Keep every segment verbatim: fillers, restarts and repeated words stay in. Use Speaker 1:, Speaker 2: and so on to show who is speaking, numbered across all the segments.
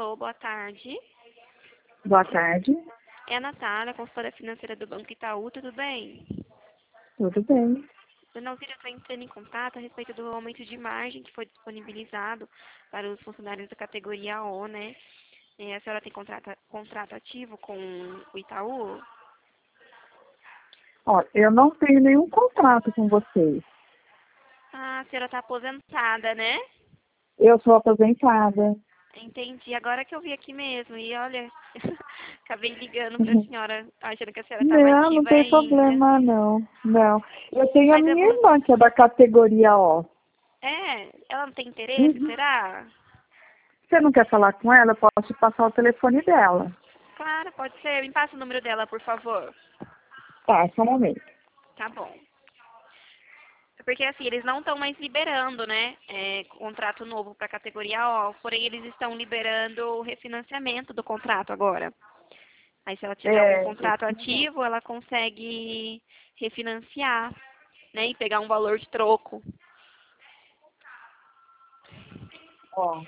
Speaker 1: Alô, boa tarde.
Speaker 2: Boa tarde.
Speaker 1: É a Natália, consultora financeira do Banco Itaú, tudo bem?
Speaker 2: Tudo bem?
Speaker 1: Dona Alzira, estou entrando em contato a respeito do aumento de margem que foi disponibilizado para os funcionários da categoria O, né? É, a senhora tem contrato, contrato ativo com o Itaú?
Speaker 2: Ó, eu não tenho nenhum contrato com vocês.
Speaker 1: Ah, a senhora está aposentada, né?
Speaker 2: Eu sou aposentada.
Speaker 1: Entendi, agora que eu vi aqui mesmo. E olha, acabei ligando para a
Speaker 2: Uhum.
Speaker 1: senhora, achando que a senhora estava
Speaker 2: Não, não
Speaker 1: ativa
Speaker 2: tem
Speaker 1: ainda.
Speaker 2: problema, não. Não. Eu tenho a
Speaker 1: Mas eu
Speaker 2: minha
Speaker 1: vou...
Speaker 2: irmã, que é da categoria O.
Speaker 1: É, ela não tem interesse,
Speaker 2: Uhum.
Speaker 1: será?
Speaker 2: Você não quer falar com ela? Eu posso te passar o telefone dela.
Speaker 1: Claro, pode ser. Me passa o número dela, por favor.
Speaker 2: Tá, só um momento.
Speaker 1: Tá bom. Porque assim, eles não estão mais liberando, né, é, contrato novo para a categoria O, porém eles estão liberando o refinanciamento do contrato agora. Aí se ela tiver algum
Speaker 2: É,
Speaker 1: contrato ativo, ela consegue refinanciar, né, e pegar um valor de troco.
Speaker 2: ó.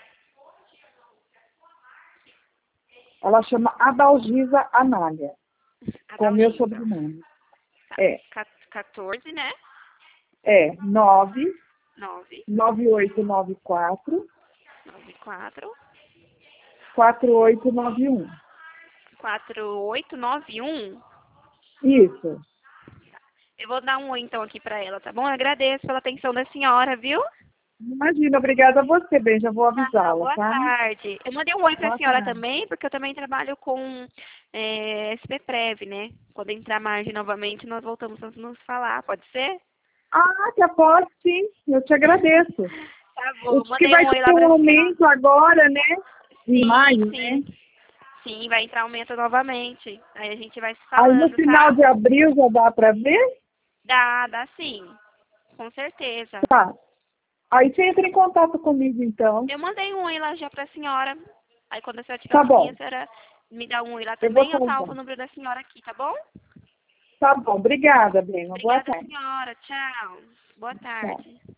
Speaker 2: Ela chama Adalgisa Anália, com o meu
Speaker 1: Adalgisa.
Speaker 2: sobrenome.
Speaker 1: Tá.
Speaker 2: É,
Speaker 1: quatorze, né?
Speaker 2: é nove
Speaker 1: nove
Speaker 2: nove oito nove quatro
Speaker 1: nove quatro
Speaker 2: quatro oito nove um.
Speaker 1: quatro oito nove um.
Speaker 2: Isso.
Speaker 1: Eu vou dar um oi então aqui para ela, tá bom? Eu agradeço pela atenção da senhora, viu?
Speaker 2: Imagina, obrigada a você, bem, já vou
Speaker 1: Ah,
Speaker 2: avisá-la,
Speaker 1: boa
Speaker 2: tá?
Speaker 1: tarde. Eu mandei um oi para a
Speaker 2: Boa
Speaker 1: senhora
Speaker 2: tarde.
Speaker 1: também, porque eu também trabalho com é, S P Prev, né? Quando entrar margem novamente, nós voltamos a nos falar, pode ser?
Speaker 2: Ah, já pode sim, eu te agradeço.
Speaker 1: Tá
Speaker 2: Eu
Speaker 1: bom,
Speaker 2: disse que
Speaker 1: mandei
Speaker 2: vai
Speaker 1: um oi lá
Speaker 2: ter
Speaker 1: para
Speaker 2: um
Speaker 1: a senhora.
Speaker 2: aumento agora, né? Em
Speaker 1: Sim,
Speaker 2: maio, né?
Speaker 1: sim. Sim, vai entrar aumento novamente. Aí a gente vai se
Speaker 2: Aí no
Speaker 1: falando,
Speaker 2: final
Speaker 1: tá?
Speaker 2: de abril já dá para ver?
Speaker 1: Dá, dá sim. Com certeza.
Speaker 2: Tá. Aí você entra em contato comigo, então.
Speaker 1: Eu mandei um oi lá já para a senhora. Aí quando a senhora estiver
Speaker 2: Tá
Speaker 1: afim, a
Speaker 2: bom,
Speaker 1: senhora me dá um oi lá
Speaker 2: eu vou
Speaker 1: também, eu salvo
Speaker 2: salvar.
Speaker 1: o número da senhora aqui, tá bom?
Speaker 2: Tá bom, obrigada, bem. Uma boa
Speaker 1: Obrigada,
Speaker 2: tarde.
Speaker 1: senhora. Tchau. Boa
Speaker 2: Tchau.
Speaker 1: tarde.